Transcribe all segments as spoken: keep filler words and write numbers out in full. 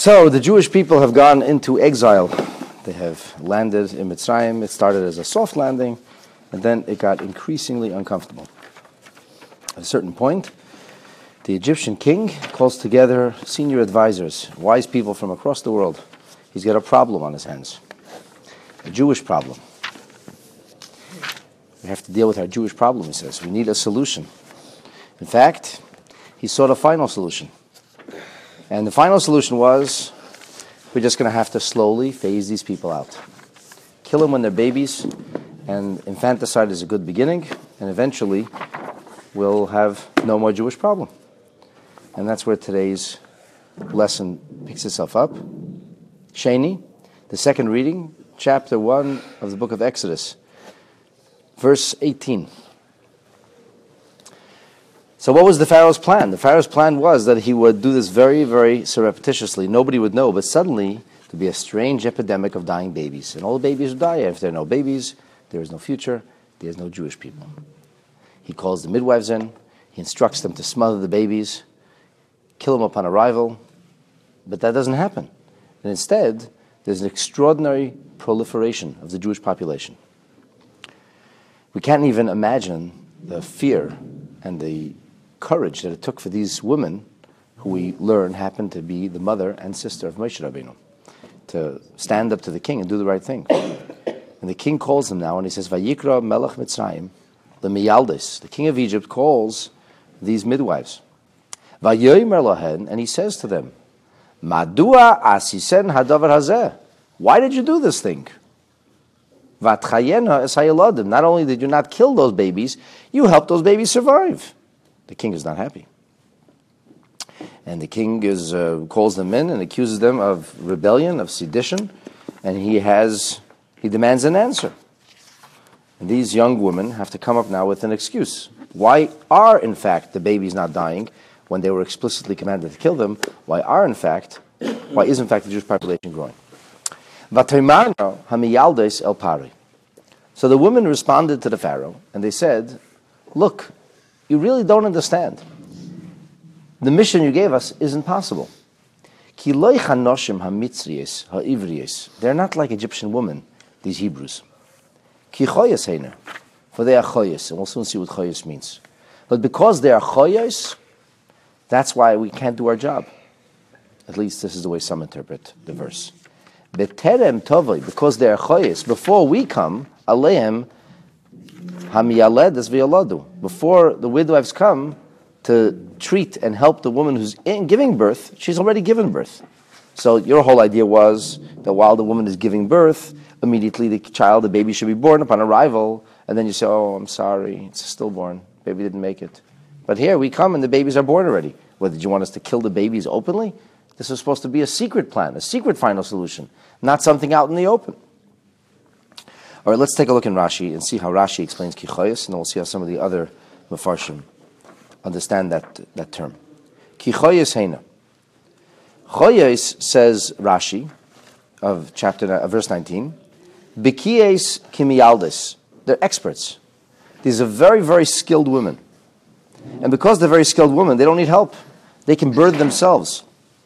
So the Jewish people have gone into exile. They have landed in Mitzrayim. It started as a soft landing, and then it got increasingly uncomfortable. At a certain point, the Egyptian king calls together senior advisors, wise people from across the world. He's got a problem on his hands, a Jewish problem. We have to deal with our Jewish problem, he says. We need a solution. In fact, he sought a final solution. And the final solution was, we're just going to have to slowly phase these people out. Kill them when they're babies, and infanticide is a good beginning, and eventually we'll have no more Jewish problem. And that's where today's lesson picks itself up. Sheni, the second reading, chapter one of the book of Exodus, verse eighteen. So what was the Pharaoh's plan? The Pharaoh's plan was that he would do this very, very surreptitiously. Nobody would know, but suddenly there'd be a strange epidemic of dying babies. And all the babies would die. If there are no babies, there is no future, there is no Jewish people. He calls the midwives in, he instructs them to smother the babies, kill them upon arrival, but that doesn't happen. And instead, there's an extraordinary proliferation of the Jewish population. We can't even imagine the fear and the courage that it took for these women, who we learn happened to be the mother and sister of Moshe Rabbeinu, to stand up to the king and do the right thing. And the king calls them now, and he says, Vayikra Melech Mitzrayim, the Miyaldis, the king of Egypt, calls these midwives. Vayomer lahen, and he says to them, Madua asisen hadavar hazeh. Why did you do this thing? Vatchayena es hayeladim. Not only did you not kill those babies, you helped those babies survive. The king is not happy. And the king is uh, calls them in and accuses them of rebellion, of sedition, and he has he demands an answer. And these young women have to come up now with an excuse. Why are, in fact, the babies not dying when they were explicitly commanded to kill them? Why are, in fact, why is, in fact, the Jewish population growing? V'teimarna hamiyaldes el pari. So the women responded to the Pharaoh, and they said, look, you really don't understand. The mission you gave us isn't possible. Ki lo chanoshim hamitzriyes ha'ivriyes. They're not like Egyptian women, these Hebrews. Ki choyes heina, for they are choyes, and we'll soon see what choyes means. But because they are choyes, that's why we can't do our job. At least this is the way some interpret the verse. Beterem tovoi, because they are choyes, before we come, aleim hamiyaledes v'yoladu. Before the midwives come to treat and help the woman who's in giving birth, she's already given birth. So your whole idea was that while the woman is giving birth, immediately the child, the baby should be born upon arrival, and then you say, oh, I'm sorry, it's a stillborn, baby didn't make it. But here we come and the babies are born already. What, did you want us to kill the babies openly? This was supposed to be a secret plan, a secret final solution, not something out in the open. All right, let's take a look in Rashi and see how Rashi explains kichoyes, and then we'll see how some of the other Mefarshim understand that, that term. Kichoyes heina. Choyes, says Rashi, of chapter uh, verse nineteen, Bikies kimiyaldes. They're experts. These are very, very skilled women. And because they're very skilled women, they don't need help. They can birth themselves.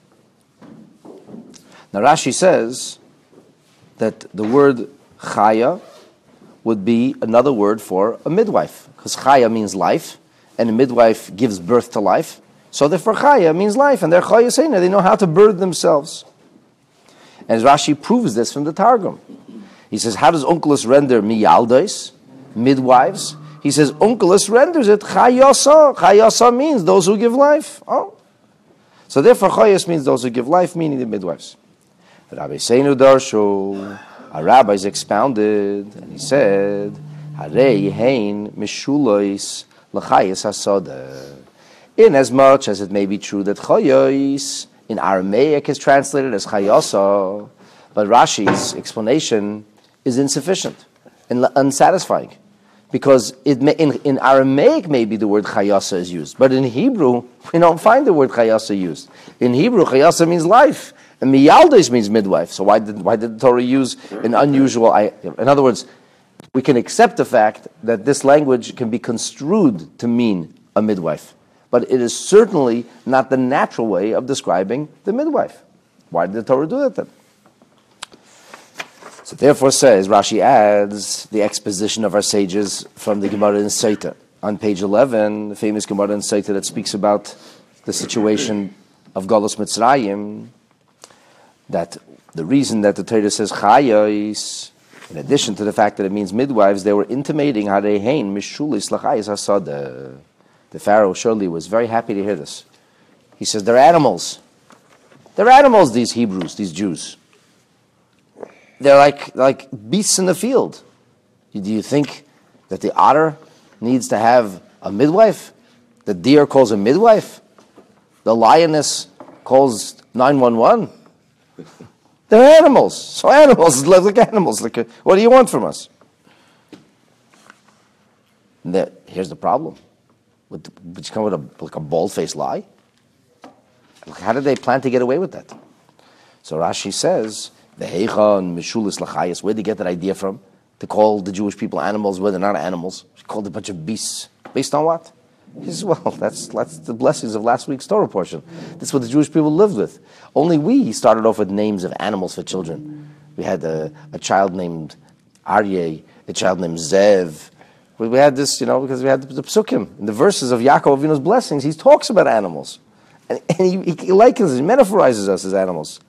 Now Rashi says that the word chaya would be another word for a midwife, because chaya means life, and a midwife gives birth to life. So therefore chaya means life, and they're chaya seina. They know how to birth themselves. And Rashi proves this from the Targum. He says, how does Onkelos render miyaldes, midwives? He says, Onkelos renders it chayasa. Chayasa means those who give life. Oh. So therefore chayas means those who give life, meaning the midwives. Rabbi Seinu Darshu, our rabbis expounded, and he said, Harei hein mishulois l'chayas hasoda. In as much as it may be true that chayos in Aramaic is translated as chayasa, but Rashi's explanation is insufficient and unsatisfying, because it may, in, in Aramaic maybe the word chayasa is used, but in Hebrew we don't find the word chayasa used. In Hebrew, chayasa means life, and miyaldes means midwife. So why did why did the Torah use an unusual? In other words, we can accept the fact that this language can be construed to mean a midwife, but it is certainly not the natural way of describing the midwife. Why did the Torah do that then? So therefore says, Rashi adds the exposition of our sages from the Gemara in Sotah. On page eleven, the famous Gemara in Sotah that speaks about the situation of Galus Mitzrayim, that the reason that the Torah says Chayos, in addition to the fact that it means midwives, they were intimating Harehein Mishulis Lachayos Hasada. The Pharaoh surely was very happy to hear this. He says, they're animals. They're animals, these Hebrews, these Jews. They're like, like beasts in the field. Do you think that the otter needs to have a midwife? The deer calls a midwife? The lioness calls nine one one? They're animals. So animals live like animals. Like, what do you want from us? The, here's the problem. Would, would you come with a, like a bald-faced lie? How did they plan to get away with that? So Rashi says, the Heicha and Mishulis Lachayas, where did they get that idea from? To call the Jewish people animals where they're not animals. They called a bunch of beasts. Based on what? He says, well, that's, that's the blessings of last week's Torah portion. That's what the Jewish people lived with. Only we started off with names of animals for children. We had a, a child named Aryeh, a child named Zev. We, we had this, you know, because we had the, the Psukim. In the verses of Yaakov Avinu's blessings, he talks about animals. And, and he, he likens, he metaphorizes us as animals.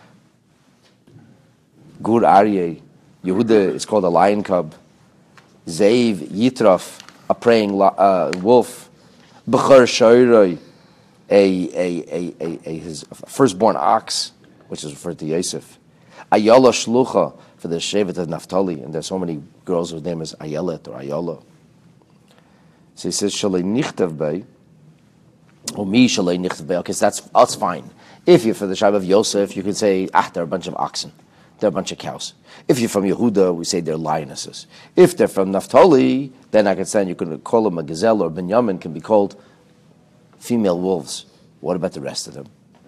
Gur Aryeh, Yehuda is called a lion cub. Zev, Yitraf, a praying uh, wolf. Bechar Shoiroi, a, a, a, a, a his firstborn ox, which is referred to Yosef. Ayala Shlucha, for the Shevet of Naphtali, and there's so many girls whose name is Ayelet or Ayala. So he says, Shalei Nichtav Bei, or Mi Shalei Nichtav Bei. Okay, so that's, that's fine. If you're for the tribe of Yosef, you could say, ah, they're a bunch of oxen. They're a bunch of cows. If you're from Yehuda, we say they're lionesses. If they're from Naphtali, then I can say you can call them a gazelle, or Binyamin can be called female wolves. What about the rest of them?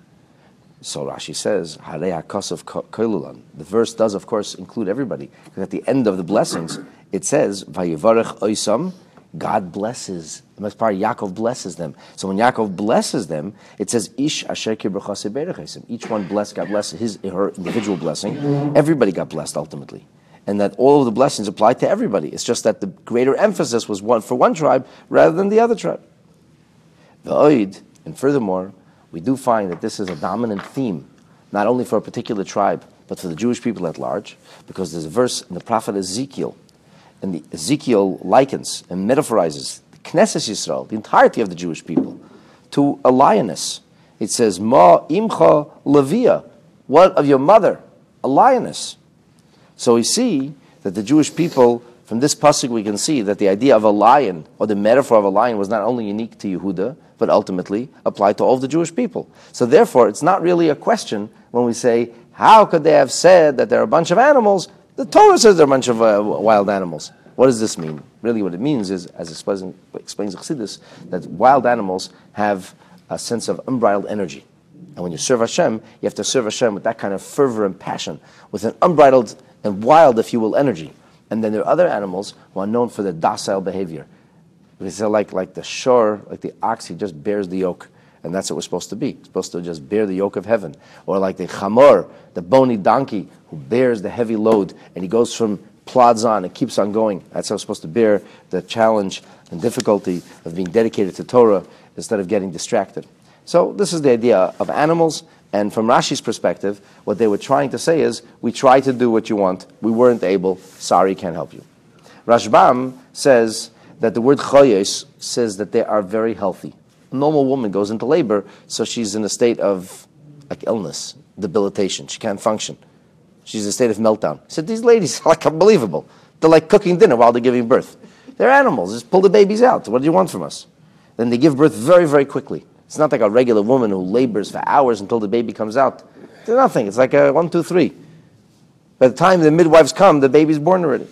So Rashi says, Harei HaKosov Koilulan. The verse does, of course, include everybody. Because at the end of the blessings, it says, Vayivarech Oisam, God blesses. The most part, Yaakov blesses them. So when Yaakov blesses them, it says, Ish asher kibrachase berechesim. Each one blessed, God blessed his, her individual blessing. Everybody got blessed ultimately. And that all of the blessings applied to everybody. It's just that the greater emphasis was one for one tribe rather than the other tribe. V'oid, and furthermore, we do find that this is a dominant theme, not only for a particular tribe, but for the Jewish people at large, because there's a verse in the prophet Ezekiel, and the Ezekiel likens and metaphorizes the Knesset Yisrael, the entirety of the Jewish people, to a lioness. It says, Ma imcha levia, what of your mother? A lioness. So we see that the Jewish people, from this pasuk we can see that the idea of a lion, or the metaphor of a lion, was not only unique to Yehuda, but ultimately applied to all of the Jewish people. So therefore, it's not really a question when we say, how could they have said that they're a bunch of animals? The Torah says they're a bunch of uh, wild animals. What does this mean? Really what it means is, as explains, explains Chassidus, that wild animals have a sense of unbridled energy. And when you serve Hashem, you have to serve Hashem with that kind of fervor and passion, with an unbridled and wild, if you will, energy. And then there are other animals who are known for their docile behavior. Because they're like, like the shore, like the ox, he just bears the yoke. And that's what we're supposed to be. We're supposed to just bear the yoke of heaven. Or like the chamor, the bony donkey, who bears the heavy load, and he goes from plods on and keeps on going. That's how we're supposed to bear the challenge and difficulty of being dedicated to Torah instead of getting distracted. So this is the idea of animals. And from Rashi's perspective, what they were trying to say is, we tried to do what you want. We weren't able. Sorry, can't help you. Rashbam says that the word choyes says that they are very healthy. A normal woman goes into labor, so she's in a state of like illness, debilitation. She can't function. She's in a state of meltdown. He said, these ladies are like unbelievable. They're like cooking dinner while they're giving birth. They're animals. Just pull the babies out. What do you want from us? Then they give birth very, very quickly. It's not like a regular woman who labors for hours until the baby comes out. There's nothing. It's like a one, two, three. By the time the midwives come, the baby's born already.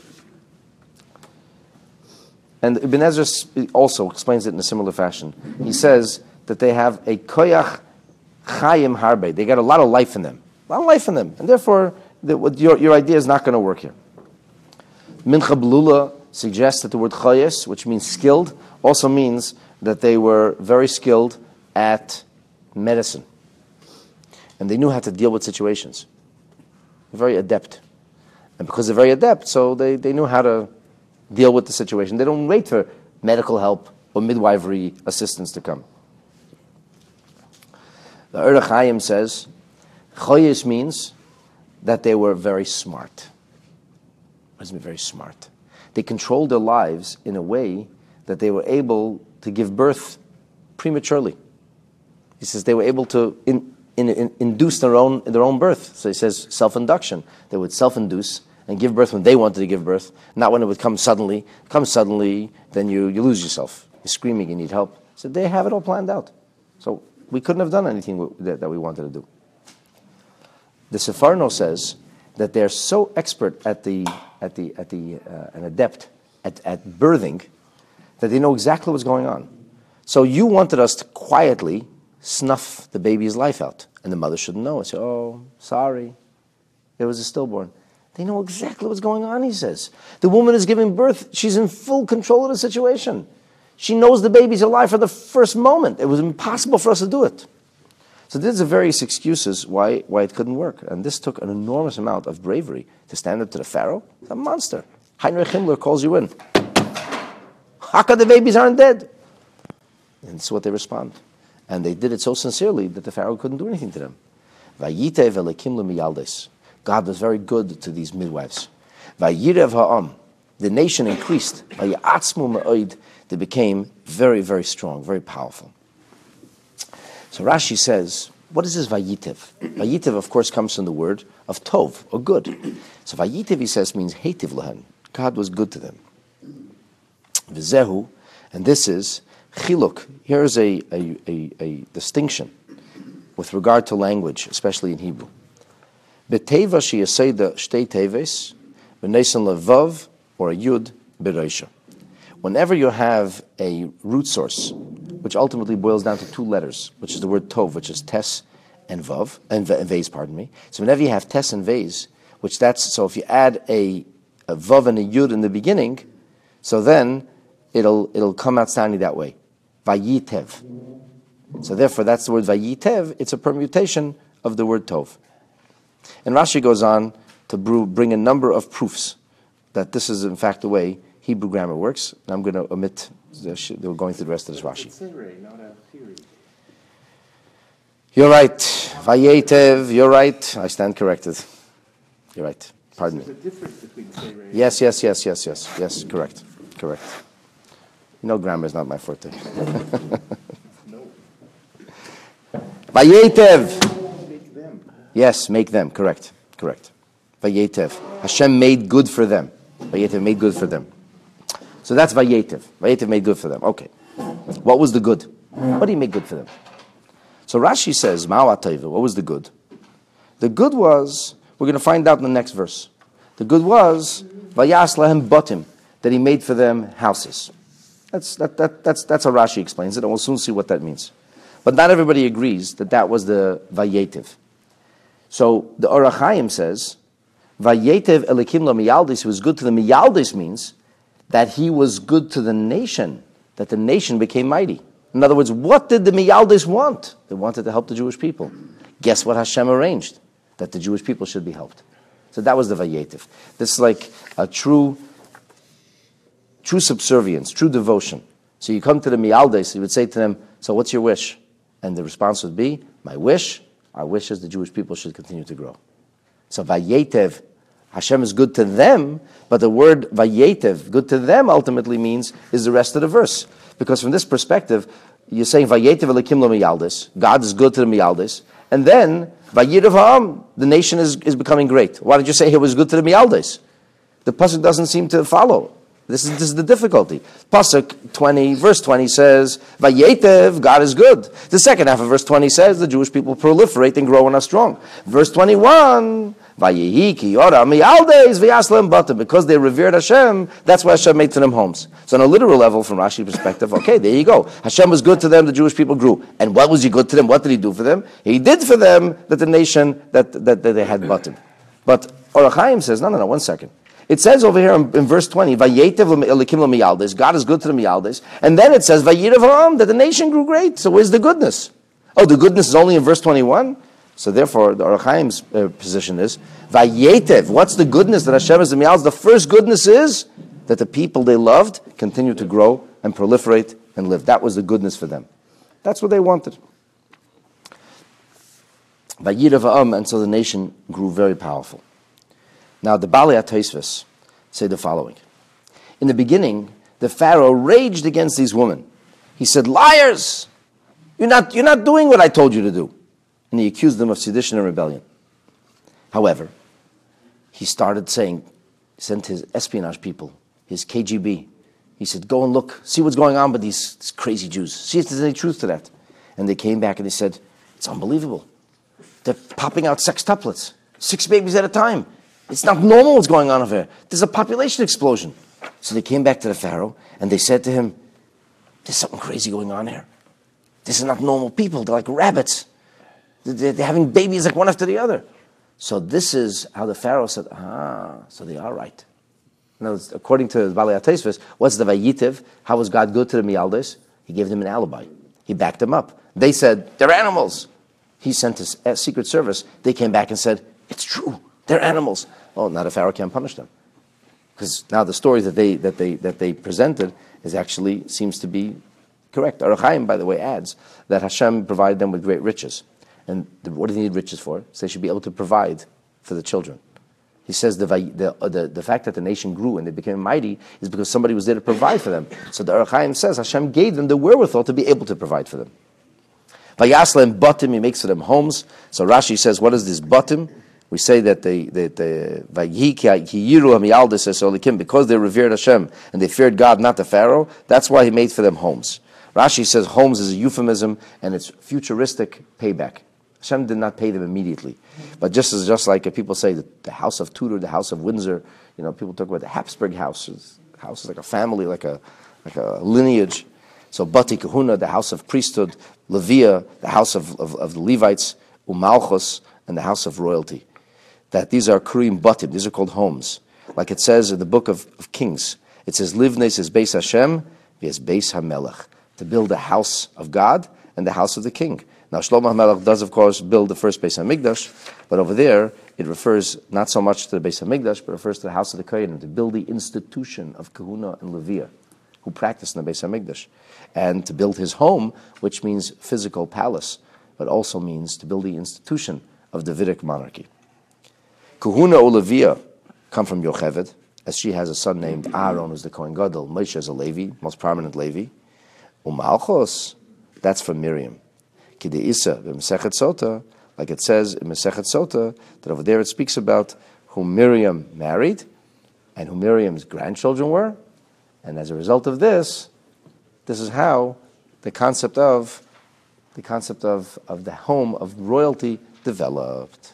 And Ibn Ezra also explains it in a similar fashion. He says that they have a koyach chayim harbe. They got a lot of life in them. A lot of life in them. And therefore, the, what your, your idea is not going to work here. Mincha Blula suggests that the word chayes, which means skilled, also means that they were very skilled at medicine. And they knew how to deal with situations. They're very adept. And because they're very adept, so they, they knew how to deal with the situation. They don't wait for medical help or midwifery assistance to come. The Orach Chaim says, Choyes means that they were very smart. What does it mean, very smart? They controlled their lives in a way that they were able to give birth prematurely. He says they were able to in, in, in, induce their own, their own birth. So he says self-induction. They would self-induce and give birth when they wanted to give birth, not when it would come suddenly. It comes suddenly, then you, you lose yourself. You're screaming, you need help. So they have it all planned out. So we couldn't have done anything that, that we wanted to do. The Sefarno says that they're so expert at the at the at the uh, an adept at, at birthing that they know exactly what's going on. So you wanted us to quietly snuff the baby's life out, and the mother shouldn't know. I say, "Oh, sorry, there was a stillborn." They know exactly what's going on. He says the woman is giving birth; she's in full control of the situation. She knows the baby's alive from the first moment. It was impossible for us to do it. So these are various excuses why, why it couldn't work. And this took an enormous amount of bravery to stand up to the Pharaoh. It's a monster. Heinrich Himmler calls you in. How come the babies aren't dead? And this is what they respond. And they did it so sincerely that the Pharaoh couldn't do anything to them. Vayitev elekim lemiyaldes. God was very good to these midwives. Vayirev ha'am. The nation increased. Vayatzmu ma'od. They became very, very strong, very powerful. So Rashi says, what is this Vayitev? Vayitev, of course, comes from the word of tov, or good. So Vayitev, he says, means heitiv lahen. God was good to them. V'zehu, and this is chiluk. Here is a, a, a, a distinction with regard to language, especially in Hebrew. B'teva sheyaseda shtei teves, v'nesan levav, or a yud, b'reisha. Whenever you have a root source, which ultimately boils down to two letters, which is the word tov, which is tes and vav, and vez, pardon me. So whenever you have tes and vez, which that's, so if you add a, a vav and a yud in the beginning, so then it'll it'll come out sounding that way. Vayitev. So therefore that's the word vayitev, it's a permutation of the word tov. And Rashi goes on to bring a number of proofs that this is in fact the way Hebrew grammar works. And I'm going to omit, we're going through the rest of this Rashi. It's a theory, not a theory. You're right. Vayetev, you're right. I stand corrected. You're right. Pardon There's me. a difference between seirei. Yes, yes, yes, yes, yes. Yes, correct. Correct. You know grammar is not my forte. No. Vayetev. Make them. Yes, make them. Correct. Correct. Vayetev. Hashem made good for them. Vayetev made good for them. So that's Vayetev. Vayetev made good for them. Okay. What was the good? What did he make good for them? So Rashi says, Ma'atayva, what was the good? The good was, we're going to find out in the next verse. The good was, Vayas lahem batim, that he made for them houses. That's, that, that, that's, that's how Rashi explains it, and we'll soon see what that means. But not everybody agrees that that was the Vayetev. So the Orach Chaim says, Vayetev elikim la miyaldis, he was good to the miyaldis means that he was good to the nation, that the nation became mighty. In other words, what did the miyaldis want? They wanted to help the Jewish people. Guess what Hashem arranged? That the Jewish people should be helped. So that was the Vayetev. This is like a true, true subservience, true devotion. So you come to the miyaldis, you would say to them, so what's your wish? And the response would be, my wish, our wish is the Jewish people should continue to grow. So Vayetev, Hashem is good to them, but the word Vayetev, good to them, ultimately means is the rest of the verse. Because from this perspective, you're saying Vayetev elikim lo miyaldis, God is good to the miyaldis, and then Vayirev ha'am, the nation is, is becoming great. Why did you say he was good to the miyaldis? The pasuk doesn't seem to follow. This is, this is the difficulty. Pasuk twenty, verse twenty says, Vayetev, God is good. The second half of verse twenty says, the Jewish people proliferate and grow and are strong. Verse twenty-one, Vayehi ki yora miyaldes v'yaslem bata. Because they revered Hashem, that's why Hashem made to them homes. So on a literal level, from Rashi's perspective, okay, there you go. Hashem was good to them, the Jewish people grew. And what was he good to them? What did he do for them? He did for them that the nation, that, that, that they had batim. But Orach Chaim says, no, no, no, one second. It says over here in, in verse twenty, Vayetev elikim lo miyaldes, God is good to the miyaldes. And then it says, Vayirev ha'am, that the nation grew great. So where's the goodness? Oh, the goodness is only in verse twenty-one? So therefore, the Or Chaim's uh, position is, Vayetev, what's the goodness that Hashem has miyalz? The first goodness is that the people they loved continue to grow and proliferate and live. That was the goodness for them. That's what they wanted. Vayirav, and so the nation grew very powerful. Now the Balei HaTosfos say the following. In the beginning, the Pharaoh raged against these women. He said, liars! You're not, you're not doing what I told you to do. And he accused them of sedition and rebellion. However, he started saying, sent his espionage people, his K G B. He said, go and look, see what's going on with these, these crazy Jews. See if there's any truth to that. And they came back and they said, it's unbelievable. They're popping out sextuplets, six babies at a time. It's not normal what's going on over here. There's a population explosion. So they came back to the Pharaoh and they said to him, there's something crazy going on here. This is not normal people. They're like rabbits. They're, they're having babies like one after the other. So this is how the Pharaoh said, ah, so they are right. Now, according to the Balei HaTosfos, what's the Vayitiv? How was God good to the Miyaldes? He gave them an alibi. He backed them up. They said, they're animals. He sent his secret service. They came back and said, it's true. They're animals. Oh, now the Pharaoh can't punish them. Because now the story that they, that they, that they presented is actually seems to be correct. Or Chaim, by the way, adds that Hashem provided them with great riches. And the, what do they need riches for? So they should be able to provide for the children. He says the, the, the, the fact that the nation grew and they became mighty is because somebody was there to provide for them. So the Or Chaim says Hashem gave them the wherewithal to be able to provide for them. Vayaslam batim, he makes for them homes. So Rashi says, what is this batim? We say that they that the because they revered Hashem and they feared God, not the Pharaoh. That's why he made for them homes. Rashi says homes is a euphemism and it's futuristic payback. Hashem did not pay them immediately, but just as just like people say that the house of Tudor, the house of Windsor, you know, people talk about the Habsburg house. House is like a family, like a like a lineage. So Bati Kahuna, the house of priesthood, Levia, the house of, of, of the Levites, Umalchus, and the house of royalty. That these are Kurim Batim, these are called homes. Like it says in the book of, of Kings, it says, Livnes is Beis Hashem, v'es Beis HaMelech, to build the house of God and the house of the king. Now Shlomo HaMelech does, of course, build the first Beis HaMikdash, but over there, it refers not so much to the Beis HaMikdash, but refers to the house of the Kohanim, to build the institution of Kahuna and Levia, who practiced in the Beis HaMikdash, and to build his home, which means physical palace, but also means to build the institution of Davidic monarchy. Kahuna or Levia come from Yocheved, as she has a son named Aaron, who's the Kohen Gadol. Moshe is a Levi, most prominent Levi. Umalchos, that's from Miriam. Kideisa, Mesechet Sota, like it says in Mesechet Sota, that over there it speaks about whom Miriam married, and who Miriam's grandchildren were. And as a result of this, this is how the concept of the concept of, of the home of royalty developed.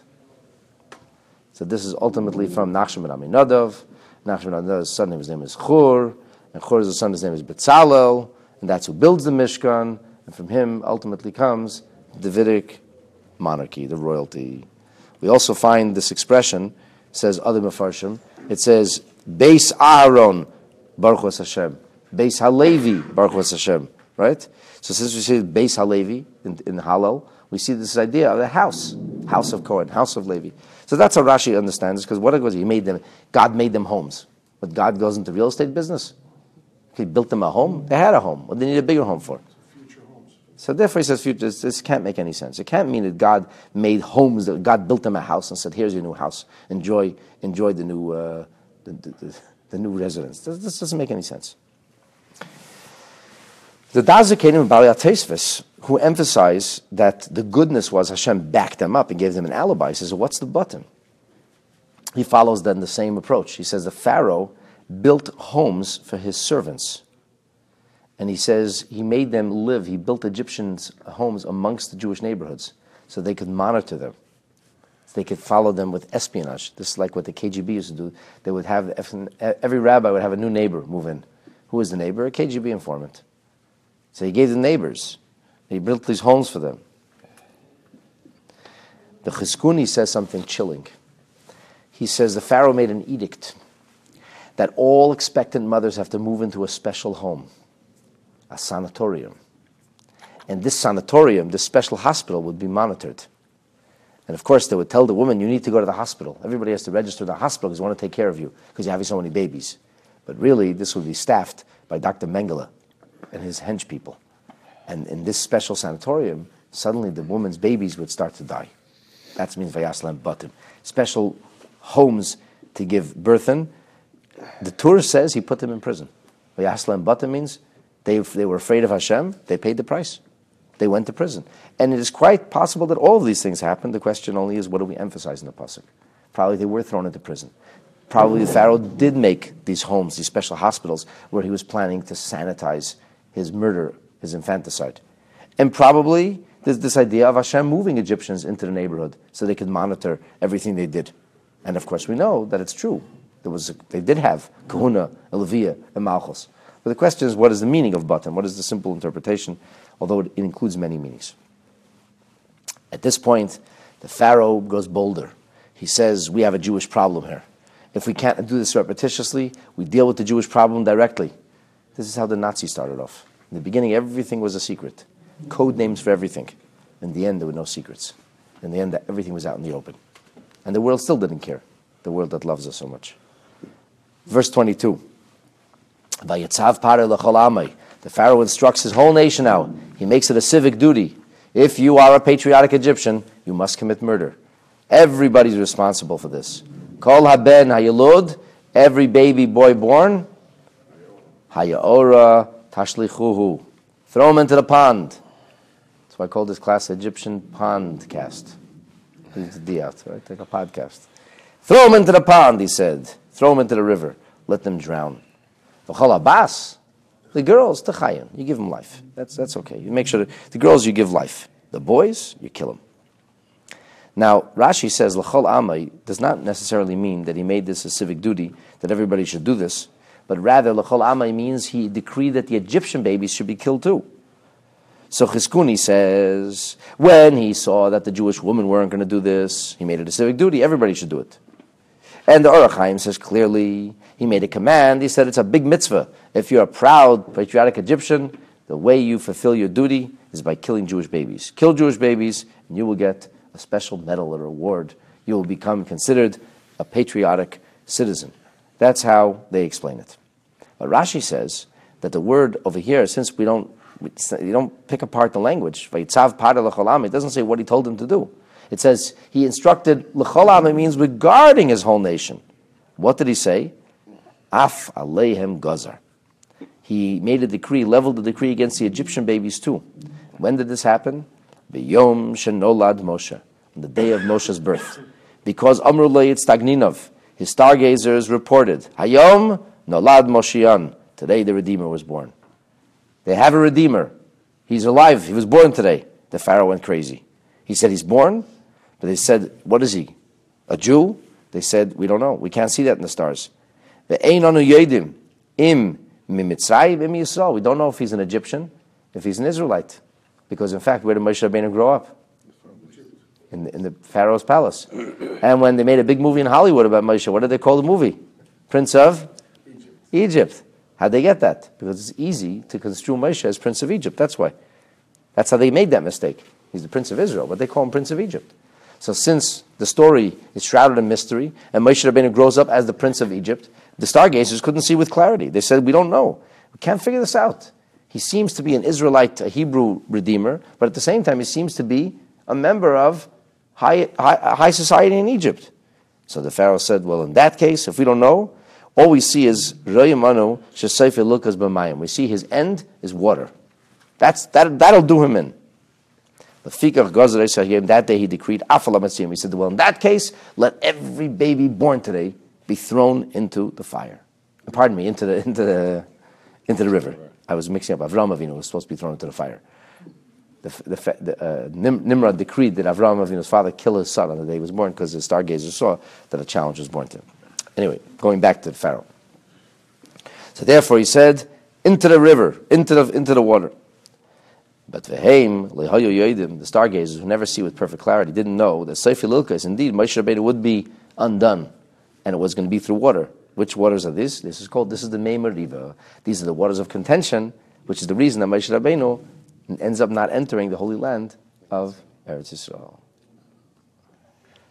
So this is ultimately from Nachshon ben Aminadav. Nachshon ben Aminadav's son, his name is Chur, and Chur's son, his name is Betzalel, and that's who builds the Mishkan, and from him ultimately comes the Davidic monarchy, the royalty. We also find this expression, says other Mefarshim, it says, Beis Aaron, Baruch Hu Hashem, Beis Halevi, Baruch Hu Hashem, right? So since we see Beis Halevi in, in Hallel, we see this idea of the house, house of Cohen, house of Levi. So that's how Rashi understands, because what it was, he made them, God made them homes. But God goes into real estate business. He built them a home. They had a home. What do they need a bigger home for? Future homes. So therefore he says, future, this, this can't make any sense. It can't mean that God made homes, that God built them a house and said, here's your new house. Enjoy, enjoy the new, uh, the, the, the, the new residence. This, this doesn't make any sense. The Dazakanim and Balei HaTosfos, who emphasize that the goodness was Hashem backed them up and gave them an alibi, he says, what's the button? He follows then the same approach. He says the Pharaoh built homes for his servants. And he says he made them live, he built Egyptians' homes amongst the Jewish neighborhoods so they could monitor them. So they could follow them with espionage. This is like what the K G B used to do. They would have, every rabbi would have a new neighbor move in. Who was the neighbor? A K G B informant. So he gave the neighbors. He built these homes for them. The Chizkuni says something chilling. He says the Pharaoh made an edict that all expectant mothers have to move into a special home, a sanatorium. And this sanatorium, this special hospital, would be monitored. And of course, they would tell the woman, you need to go to the hospital. Everybody has to register in the hospital because they want to take care of you because you're having so many babies. But really, this would be staffed by Doctor Mengele and his hench people. And in this special sanatorium, suddenly the woman's babies would start to die. That means Vayaslam Batim. Special homes to give birth in. The Torah says he put them in prison. Vayaslam Batim means they, they were afraid of Hashem, they paid the price. They went to prison. And it is quite possible that all of these things happened. The question only is, what do we emphasize in the pasuk? Probably they were thrown into prison. Probably the Pharaoh did make these homes, these special hospitals, where he was planning to sanitize his murder, his infanticide. And probably there's this idea of Hashem moving Egyptians into the neighborhood so they could monitor everything they did. And of course we know that it's true. There was a, they did have Kahuna, Elevia, and Malchus. But the question is, what is the meaning of Batim? What is the simple interpretation? Although it includes many meanings. At this point, the Pharaoh goes bolder. He says, we have a Jewish problem here. If we can't do this repetitiously, we deal with the Jewish problem directly. This is how the Nazis started off. In the beginning, everything was a secret. Code names for everything. In the end, there were no secrets. In the end, everything was out in the open. And the world still didn't care. The world that loves us so much. Verse twenty-two. Vayetzav pare l'chol amai. The Pharaoh instructs his whole nation now. He makes it a civic duty. If you are a patriotic Egyptian, you must commit murder. Everybody's responsible for this. Kol haben hayalud, every baby boy born, hayaora tashlichuhu. Throw him into the pond. That's why I call this class Egyptian Pond Cast. Leave the D out, right? Like a podcast. Throw him into the pond, he said. Throw him into the river. Let them drown. V'chol habas. The girls, techayim, you give them life. That's that's okay. You make sure that the girls you give life. The boys, you kill them. Now, Rashi says, l'chol amai does not necessarily mean that he made this a civic duty, that everybody should do this, but rather, l'chol amai means he decreed that the Egyptian babies should be killed too. So Chizkuni says, when he saw that the Jewish women weren't going to do this, he made it a civic duty, everybody should do it. And the Orach Chaim says clearly, he made a command, he said it's a big mitzvah. If you're a proud, patriotic Egyptian, the way you fulfill your duty is by killing Jewish babies. Kill Jewish babies, and you will get a special medal or reward. You will become considered a patriotic citizen. That's how they explain it. But Rashi says that the word over here, since we don't, we don't pick apart the language, it doesn't say what he told them to do. It says he instructed l'cholam, it means regarding his whole nation. What did he say? Af aleihem gazar. He made a decree, leveled the decree against the Egyptian babies too. When did this happen? B'yom shenolad Moshe, on the day of Moshe's birth. Because Amru Le'it Stagninov, his stargazers reported, Hayom nolad Moshian, today the Redeemer was born. They have a Redeemer. He's alive. He was born today. The Pharaoh went crazy. He said he's born, but they said, what is he? A Jew? They said, we don't know. We can't see that in the stars. Ve'ein anu yedim im mimitzrayim im Yisrael. We don't know if he's an Egyptian, if he's an Israelite. Because in fact, where did Moshe Rabbeinu grow up? In the, in the Pharaoh's palace. And when they made a big movie in Hollywood about Moshe, what did they call the movie? Prince of Egypt. Egypt. How'd they get that? Because it's easy to construe Moshe as Prince of Egypt. That's why. That's how they made that mistake. He's the Prince of Israel, but they call him Prince of Egypt. So since the story is shrouded in mystery, and Moshe Rabbeinu grows up as the Prince of Egypt, the stargazers couldn't see with clarity. They said, we don't know. We can't figure this out. He seems to be an Israelite, a Hebrew redeemer, but at the same time, he seems to be a member of high, high, high society in Egypt. So the Pharaoh said, well, in that case, if we don't know, all we see is Royamanu Shesayfe Lukas B'mayim. We see his end is water. That's, that, that'll do him in. But Fikach Gazar Esahim, that day he decreed, Afalamatzim. He said, well, in that case, let every baby born today be thrown into the fire. Pardon me, into the, into the, into the river. I was mixing up. Avraham Avinu was supposed to be thrown into the fire. The, the, the, uh, Nim, Nimrod decreed that Avraham Avinu's father kill his son on the day he was born because the stargazer saw that a challenge was born to him. Anyway, going back to the Pharaoh. So therefore he said, into the river, into the, into the water. But Veheim, Lehayu Yoidim, the stargazers who never see with perfect clarity, didn't know that Seifi Lilkas, indeed, Moshe Rabbeinu would be undone, and it was going to be through water. Which waters are these? This is called, this is the Meimar Riva. These are the waters of contention, which is the reason that Moshe Rabbeinu ends up not entering the Holy Land of Eretz Yisrael.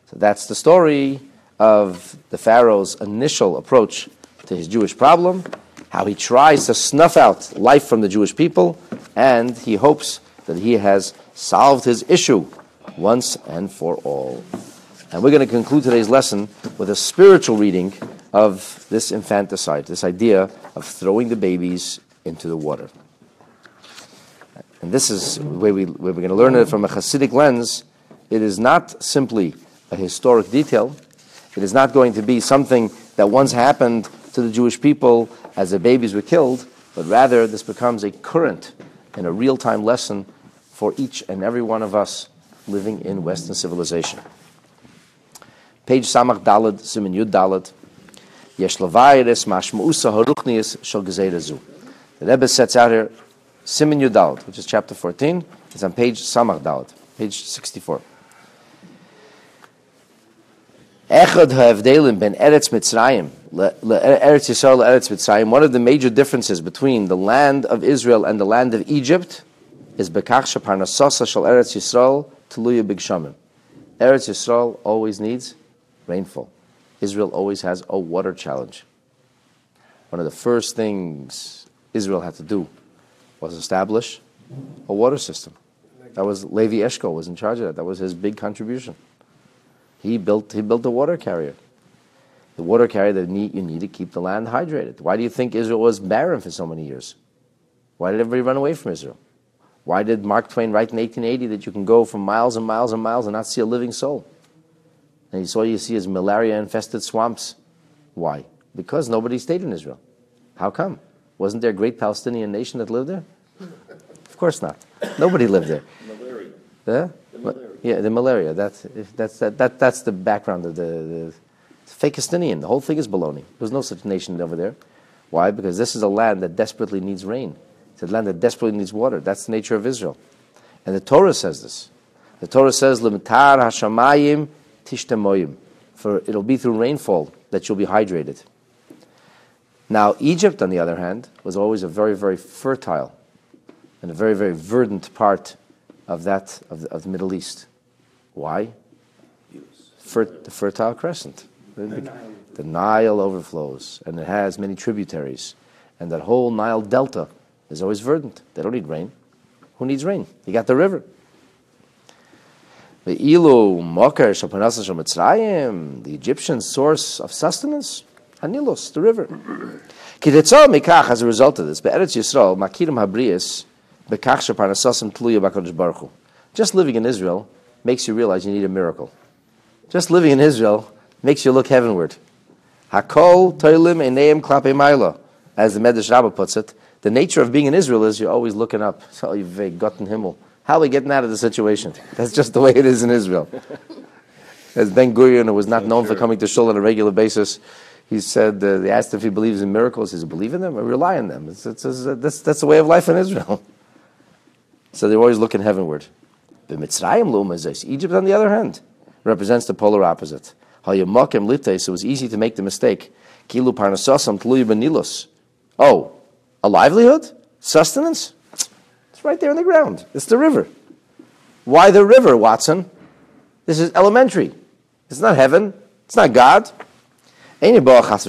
So that's the story of the Pharaoh's initial approach to his Jewish problem, how he tries to snuff out life from the Jewish people, and he hopes that he has solved his issue once and for all. And we're going to conclude today's lesson with a spiritual reading of this infanticide, this idea of throwing the babies into the water. And this is where, we, where we're going to learn it from a Hasidic lens. It is not simply a historic detail. It is not going to be something that once happened to the Jewish people as the babies were killed, but rather this becomes a current and a real-time lesson for each and every one of us living in Western civilization. Page Samach Daled, Siman Yud Daled. Yesh Levayres Mashmausa Haruchnius Shel Gezeira Zu. The Rebbe sets out here Siman Yud Daled, which is chapter fourteen. It's on page Samach Daled, page sixty-four. Echad ha'avdelim ben Eretz Mitzrayim, Eretz Yisrael Eretz Mitzrayim. One of the major differences between the land of Israel and the land of Egypt is bekach sheparnasasa shel Eretz Yisrael tluya b'gshamim. Eretz Yisrael always needs rainfall. Israel always has a water challenge. One of the first things Israel had to do was establish a water system. That was Levi Eshkol was in charge of that. That was his big contribution. He built he built a water carrier. The water carrier that need, you need to keep the land hydrated. Why do you think Israel was barren for so many years? Why did everybody run away from Israel? Why did Mark Twain write in eighteen eighty that you can go for miles and miles and miles and not see a living soul? And all you see is malaria-infested swamps. Why? Because nobody stayed in Israel. How come? Wasn't there a great Palestinian nation that lived there? Of course not. Nobody lived there. Malaria. The? The malaria. Yeah, the malaria. That's that's that, that that's the background of the, the fake Palestinian. The whole thing is baloney. There's no such nation over there. Why? Because this is a land that desperately needs rain. It's a land that desperately needs water. That's the nature of Israel. And the Torah says this. The Torah says, "L'mitar hashamayim tishtemoyim," for it'll be through rainfall that you'll be hydrated. Now, Egypt, on the other hand, was always a very, very fertile and a very, very verdant part of that of the, of the Middle East. Why? Fer, the Fertile Crescent. The, the, the Nile overflows, and it has many tributaries. And that whole Nile Delta is always verdant. They don't need rain. Who needs rain? You got the river. The Ilu Moker Shapanasa Mitzrayim, the Egyptian source of sustenance, Hanilos, the river. Kidetzah Mikach, as a result of this, Be'eretz Yisrael, Makirim Habrius, Bekach Shapanasasam Tluya Bakadosh Baruch Hu. Just living in Israel makes you realize you need a miracle. Just living in Israel makes you look heavenward. Hakol Toilim Eineim Klape Maila, as the Medrash Rabbah puts it. The nature of being in Israel is you're always looking up. So you've gotten Himmel. How are we getting out of the situation? That's just the way it is in Israel. As Ben Gurion, who was not known for coming to Shul on a regular basis, he said, uh, they asked if he believes in miracles. He says, believe in them or rely on them. It's, it's, it's, that's, that's the way of life in Israel. So they're always looking heavenward. The Mitzrayim Lumazes, Egypt, on the other hand, represents the polar opposite. Hayamokem Lites, it was easy to make the mistake. Kilu Parnasasam Tluya Benilos. Oh, a livelihood? Sustenance? It's right there in the ground. It's the river. Why the river, Watson? This is elementary. It's not heaven. It's not God. They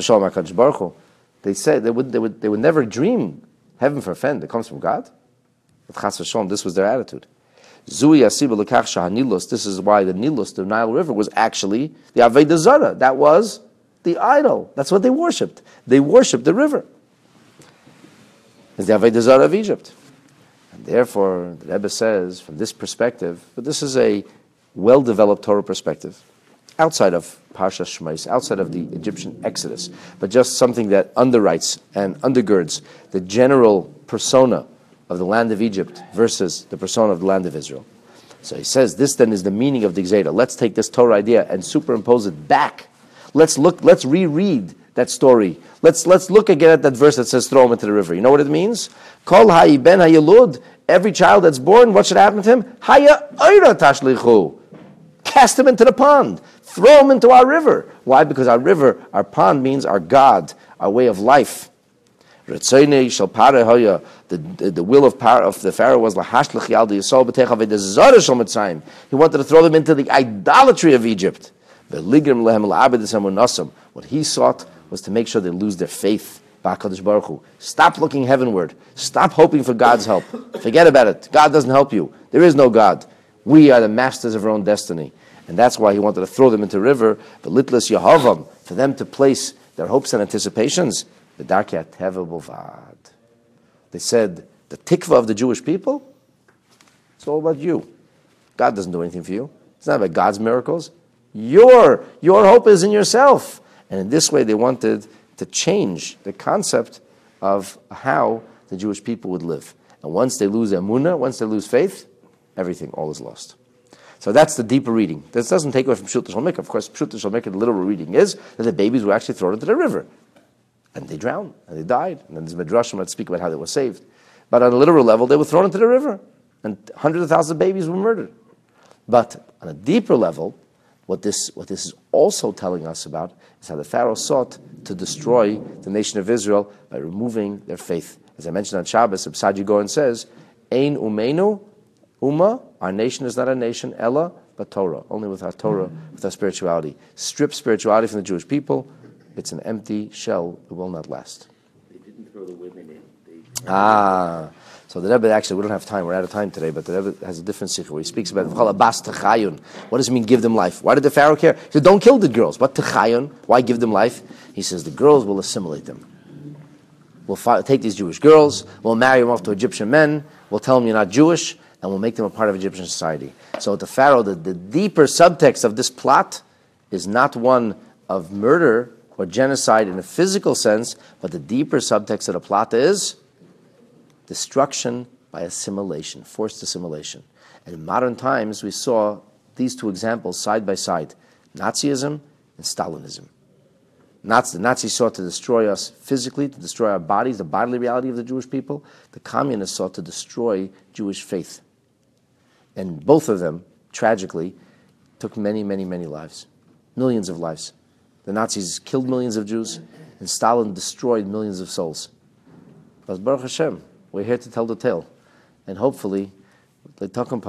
said they would, they would, they would never dream heaven for a friend. It comes from God. But Chas v'Shalom, this was their attitude. Zui Asiba L'Kach Shahanilus. This is why the Nilus, the Nile River, was actually the Avodah Zarah. That was the idol. That's what they worshipped. They worshipped the river. It's the Avodah Zarah of Egypt. And therefore, the Rebbe says, from this perspective, but this is a well-developed Torah perspective, outside of Parsha Shmais, outside of the Egyptian Exodus, but just something that underwrites and undergirds the general persona of the land of Egypt versus the persona of the land of Israel. So he says, this then is the meaning of the Gzeira. Let's take this Torah idea and superimpose it back. Let's look, let's reread that story. Let's let's look again at that verse that says throw him into the river. You know what it means? Kol ha'i ben ha'yilud, every child that's born, what should happen to him? Haya oira tashlichu. Cast him into the pond. Throw him into our river. Why? Because our river, our pond means our God, our way of life. The, the, the will of, power, of the Pharaoh was he wanted to throw them into the idolatry of Egypt. What he sought was to make sure they lose their faith. Baruch Hu. Stop looking heavenward. Stop hoping for God's help. Forget about it. God doesn't help you. There is no God. We are the masters of our own destiny. And that's why he wanted to throw them into the river, for them to place their hopes and anticipations. They said, the tikva of the Jewish people, it's all about you. God doesn't do anything for you. It's not about God's miracles. Your, your hope is in yourself. And in this way, they wanted to change the concept of how the Jewish people would live. And once they lose emunah, once they lose faith, everything, all is lost. So that's the deeper reading. This doesn't take away from Pshut Shel Mikra. Of course, Pshut Shel Mikra, the literal reading is that the babies were actually thrown into the river. And they drowned, and they died. And then there's Midrashim that speak about how they were saved. But on a literal level, they were thrown into the river. And hundreds of thousands of babies were murdered. But on a deeper level, what this, what this is also telling us about is how the Pharaoh sought to destroy the nation of Israel by removing their faith. As I mentioned on Shabbos, Saadia Gaon says, Ein Umeinu, Uma, our nation is not a nation, Ella, but Torah. Only with our Torah, with our spirituality. Strip spirituality from the Jewish people, it's an empty shell, it will not last. They didn't throw the women in. They Ah, so the Rebbe, actually, we don't have time, we're out of time today, but the Rebbe has a different sikh where he speaks about Bas Techayun. What does it mean, give them life? Why did the Pharaoh care? He said, don't kill the girls. What Techayun? Why give them life? He says, the girls will assimilate them. We'll fi- take these Jewish girls, we'll marry them off to Egyptian men, we'll tell them you're not Jewish, and we'll make them a part of Egyptian society. So the Pharaoh, the, the deeper subtext of this plot is not one of murder or genocide in a physical sense, but the deeper subtext of the plot is destruction by assimilation, forced assimilation. And in modern times, we saw these two examples side by side, Nazism and Stalinism. Nazi, the Nazis sought to destroy us physically, to destroy our bodies, the bodily reality of the Jewish people. The communists sought to destroy Jewish faith. And both of them, tragically, took many, many, many lives. Millions of lives. The Nazis killed millions of Jews, and Stalin destroyed millions of souls. But Baruch Hashem, we're here to tell the tale. And hopefully, we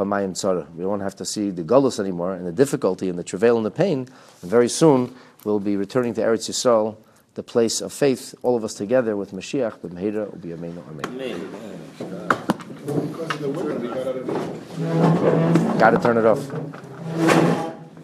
won't have to see the Golus anymore, and the difficulty, and the travail, and the pain. And very soon, we'll be returning to Eretz Yisrael, the place of faith, all of us together with Mashiach, b'mehira u'biyameinu amen. Got to turn it off.